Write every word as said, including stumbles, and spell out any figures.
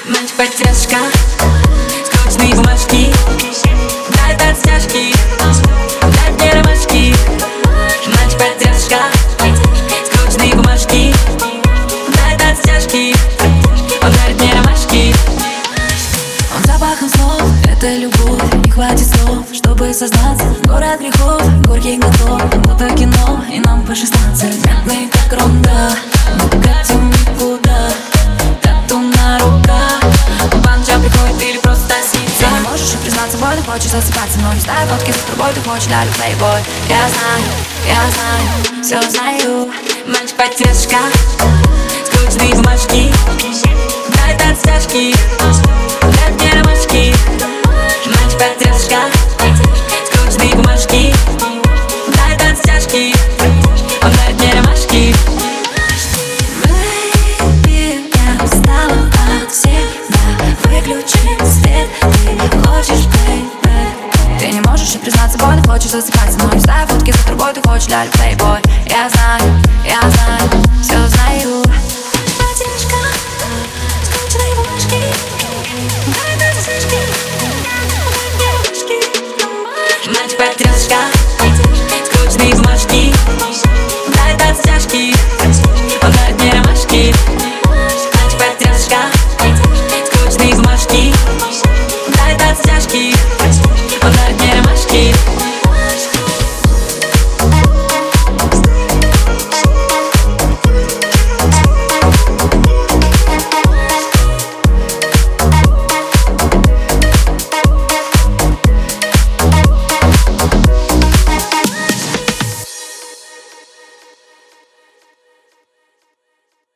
Мальчик-потешка, скучные бумажки, дай подстяжки, дай мне ромашки. Мальчик-потешка, скучные бумажки, дай подстяжки, он дарит мне ромашки. Он запахом снов, это любовь, не хватит слов, чтобы сознаться. Город грехов, горький готов, будто кино, и нам по шестнадцать. Мятный как ронда, мы катим никуда. Тату на руках, банджа приходит или просто снится. Ты не можешь и признаться, больно хочешь засыпаться, но листая фотки за трубой, ты хочешь дали плейбой. Я знаю, я знаю, все знаю. Мальчик-потешка, скучные бумажки, дай подстяжки, дай мне ромашки. Мальчик-потешка, скучные бумажки, дай подстяжки, он дарит мне ромашки. Baby, я устала от себя, выключи свет, ты хочешь, baby. Ты не можешь и признаться, больно хочешь засыпаться, но листая фотки за трубой, ты хочешь дали плейбой. Я знаю, я знаю, все знаю. Потешка, скучные бумажки, дай подстяжки, дай мне ромашки. Мальчик-потешка, скучные бумажки, дай подстяжки.